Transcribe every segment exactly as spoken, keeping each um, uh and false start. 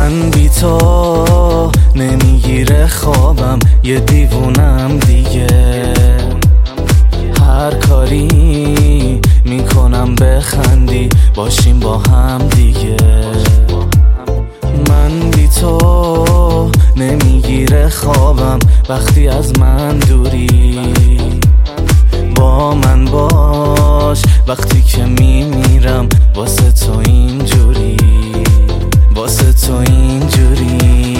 من بی تو نمیگیره خوابم، یه دیوونم دیگه. هر کاری میکنم بخندی، باشیم با هم دیگه. من بی تو نمیگیره خوابم، وقتی از من دوری. با من باش وقتی که میمیرم، واسه تو اینجوری، واسه تو اینجوری.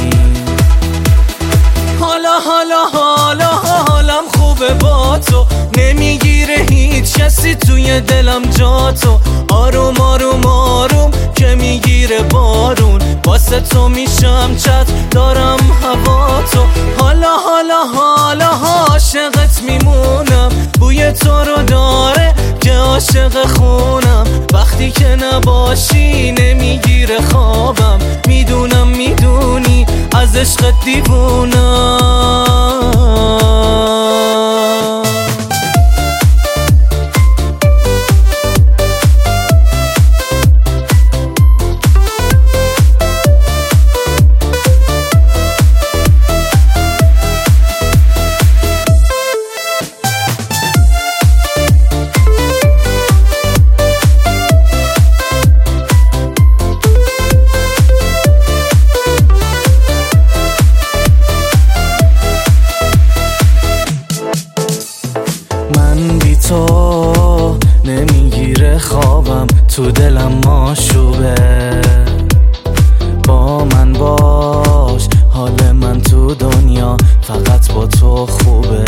حالا حالا حالا حالم خوبه با تو، نمیگیره هیچ کسی توی دلم جا تو. آروم آروم آروم که میگیره بارون، واسه تو میشم چت دارم هوا تو. حالا حالا حالا عاشقت میمونم، بوی تو رو داره که عاشق خونم. وقتی که نباشی نمیگیره خوابم، میدونم میدونی از عشقت دیوونم. من بی تو نمیگیره خوابم، تو دلم ماشوبه. با من باش حال من تو دنیا فقط با تو خوبه.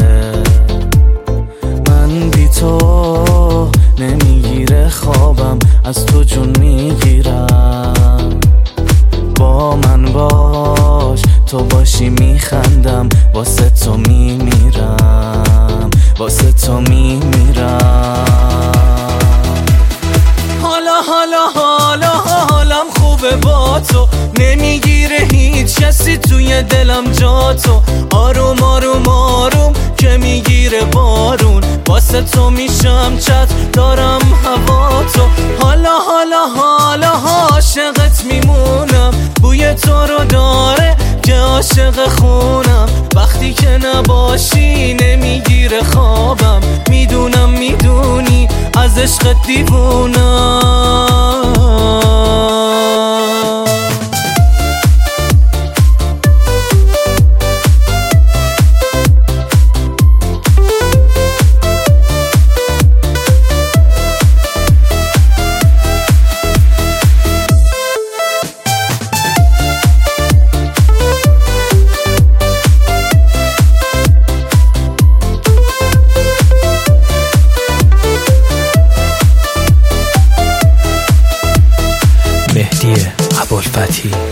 من بی تو نمیگیره خوابم، از تو جون میگیرم. با من باش تو باشی میخندم، واسه تو میمیرم، واسه تو میمیرم. حالا حالا حالا حالم خوبه با تو، نمیگیره هیچ کسی توی دلم جا تو. آروم آروم آروم که میگیره بارون، واسه تو میشم چت دارم هوا تو. حالا حالا حالا عاشقت میمونم، بوی تو رو داره که عاشق خونم. وقتی که نباشی نمیگیره خوابم، میدونم میدونی از عشقت دیوونم. مهدی ابوالفتحی.